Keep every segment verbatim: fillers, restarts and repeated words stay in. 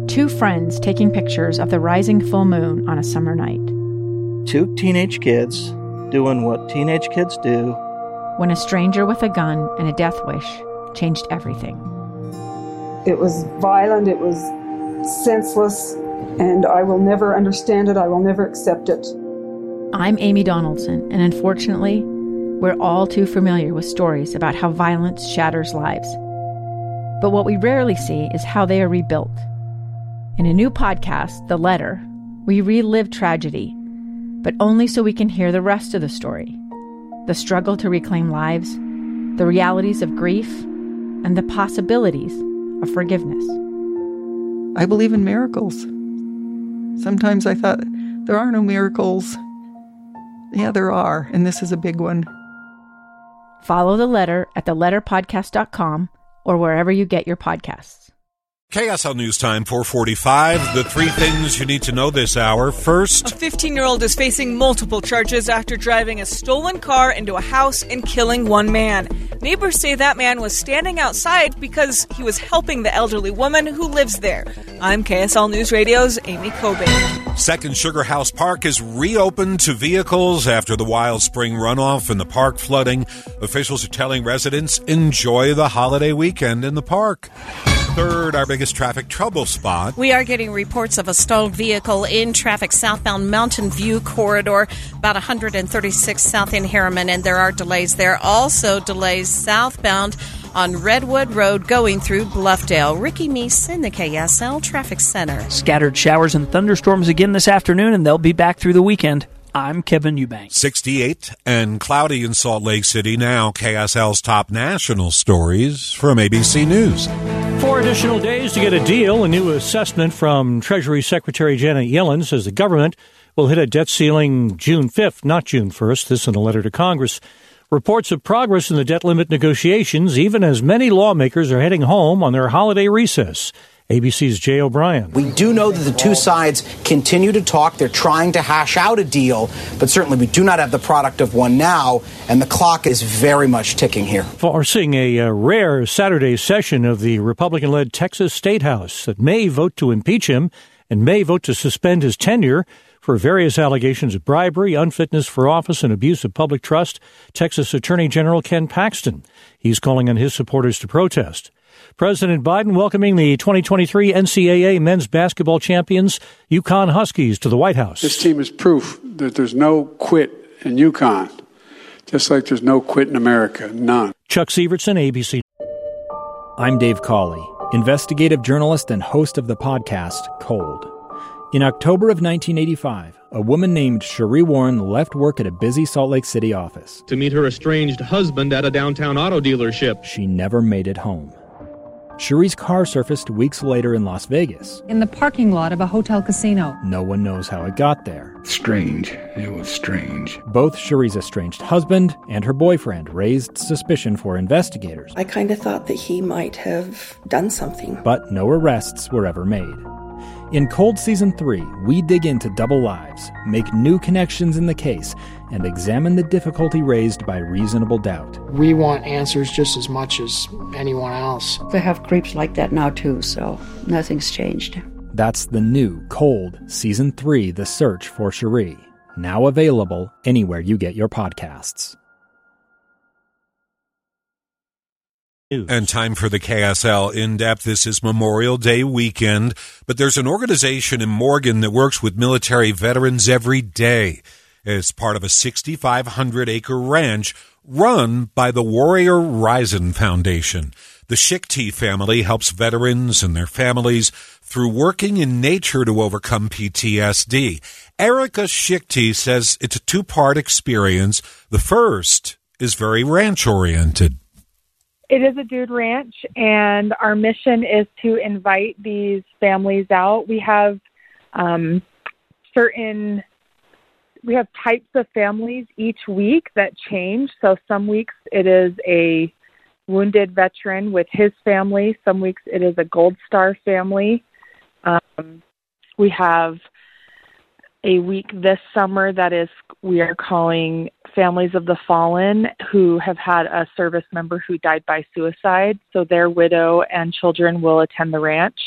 Two friends taking pictures of the rising full moon on a summer night. Two teenage kids doing what teenage kids do. When a stranger with a gun and a death wish changed everything. It was violent, it was senseless, and I will never understand it, I will never accept it. I'm Amy Donaldson, and unfortunately, we're all too familiar with stories about how violence shatters lives. But what we rarely see is how they are rebuilt. In a new podcast, The Letter, we relive tragedy, but only so we can hear the rest of the story. The struggle to reclaim lives, the realities of grief, and the possibilities of forgiveness. I believe in miracles. Sometimes I thought, there are no miracles. Yeah, there are, and this is a big one. Follow The Letter at the letter podcast dot com or wherever you get your podcasts. K S L News Time, four forty-five. The three things you need to know this hour. First, a fifteen-year-old is facing multiple charges after driving a stolen car into a house and killing one man. Neighbors say that man was standing outside because he was helping the elderly woman who lives there. I'm K S L News Radio's Amy Cobain. Second Sugar House Park is reopened to vehicles after the wild spring runoff and the park flooding. Officials are telling residents, enjoy the holiday weekend in the park. Third, our biggest traffic trouble spot. We are getting reports of a stalled vehicle in traffic southbound Mountain View corridor, about one thirty-six south in Harriman, and there are delays there. Also delays southbound on Redwood Road going through Bluffdale. Ricky Meese in the K S L Traffic Center. Scattered showers and thunderstorms again this afternoon, and they'll be back through the weekend. I'm Kevin Eubanks. sixty-eight and cloudy in Salt Lake City. Now K S L's top national stories from A B C News. Four additional days to get a deal. A new assessment from Treasury Secretary Janet Yellen says the government will hit a debt ceiling June fifth, not June first. This in a letter to Congress. Reports of progress in the debt limit negotiations, even as many lawmakers are heading home on their holiday recess. A B C's Jay O'Brien. We do know that the two sides continue to talk. They're trying to hash out a deal, but certainly we do not have the product of one now, and the clock is very much ticking here. Forcing a, a rare Saturday session of the Republican-led Texas State House that may vote to impeach him and may vote to suspend his tenure for various allegations of bribery, unfitness for office, and abuse of public trust. Texas Attorney General Ken Paxton. He's calling on his supporters to protest. President Biden welcoming the twenty twenty-three N C double A men's basketball champions, UConn Huskies, to the White House. This team is proof that there's no quit in UConn, just like there's no quit in America. None. Chuck Sievertson, A B C. I'm Dave Cawley, investigative journalist and host of the podcast Cold. In October of nineteen eighty-five, a woman named Cherie Warren left work at a busy Salt Lake City office to meet her estranged husband at a downtown auto dealership. She never made it home. Cherie's car surfaced weeks later in Las Vegas. In the parking lot of a hotel casino. No one knows how it got there. Strange. It was strange. Both Cherie's estranged husband and her boyfriend raised suspicion for investigators. I kind of thought that he might have done something. But no arrests were ever made. In Cold Season three, we dig into double lives, make new connections in the case, and examine the difficulty raised by reasonable doubt. We want answers just as much as anyone else. They have creeps like that now too, so nothing's changed. That's the new Cold Season three, The Search for Cherie. Now available anywhere you get your podcasts. And time for the K S L In-Depth. This is Memorial Day weekend, but there's an organization in Morgan that works with military veterans every day as part of a sixty-five hundred acre ranch run by the Warrior Rising Foundation. The Schickti family helps veterans and their families through working in nature to overcome P T S D. Erica Schickti says it's a two-part experience. The first is very ranch-oriented. It is a dude ranch, and our mission is to invite these families out. We have um, certain, we have types of families each week that change. So some weeks it is a wounded veteran with his family. Some weeks it is a Gold Star family. Um, we have a week this summer that is, we are calling Families of the Fallen, who have had a service member who died by suicide. So their widow and children will attend the ranch.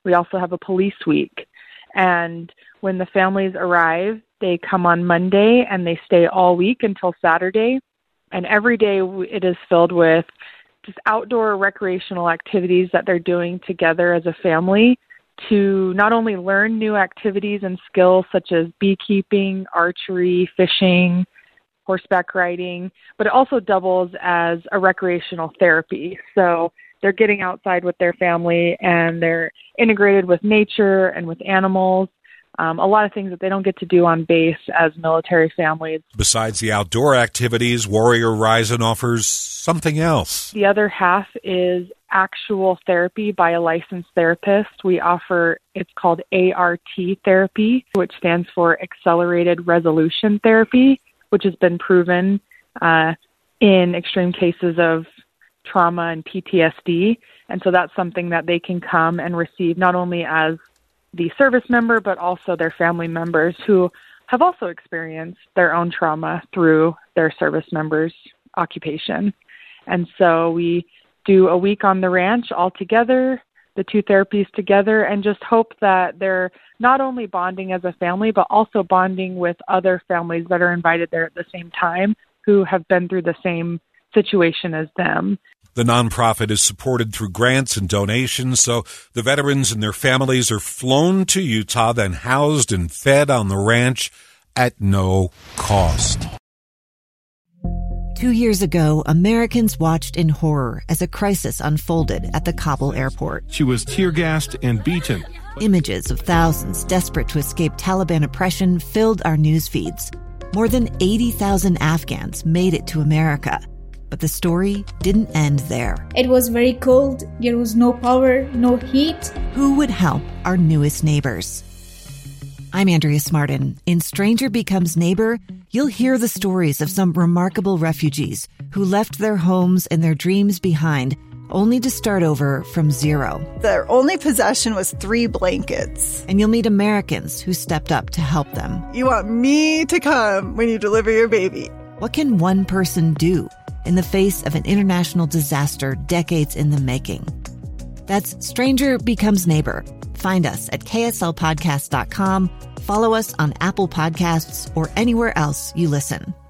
We also have a police week. And when the families arrive, they come on Monday and they stay all week until Saturday. And every day it is filled with just outdoor recreational activities that they're doing together as a family to not only learn new activities and skills such as beekeeping, archery, fishing, horseback riding, but it also doubles as a recreational therapy. So they're getting outside with their family and they're integrated with nature and with animals. Um, a lot of things that they don't get to do on base as military families. Besides the outdoor activities, Warrior Horizon offers something else. The other half is actual therapy by a licensed therapist. We offer, it's called A R T therapy, which stands for Accelerated Resolution Therapy, which has been proven uh, in extreme cases of trauma and P T S D. And so that's something that they can come and receive not only as the service member, but also their family members who have also experienced their own trauma through their service members' occupation. And so we do a week on the ranch all together, the two therapies together, and just hope that they're not only bonding as a family, but also bonding with other families that are invited there at the same time who have been through the same situation as them. The nonprofit is supported through grants and donations, so the veterans and their families are flown to Utah, then housed and fed on the ranch at no cost. Two years ago, Americans watched in horror as a crisis unfolded at the Kabul airport. She was tear-gassed and beaten. Images of thousands desperate to escape Taliban oppression filled our news feeds. More than eighty thousand Afghans made it to America. But the story didn't end there. It was very cold. There was no power, no heat. Who would help our newest neighbors? I'm Andrea Smartin. In Stranger Becomes Neighbor, you'll hear the stories of some remarkable refugees who left their homes and their dreams behind, only to start over from zero. Their only possession was three blankets. And you'll meet Americans who stepped up to help them. You want me to come when you deliver your baby. What can one person do in the face of an international disaster decades in the making? That's Stranger Becomes Neighbor. Find us at K S L podcast dot com. Follow us on Apple Podcasts or anywhere else you listen.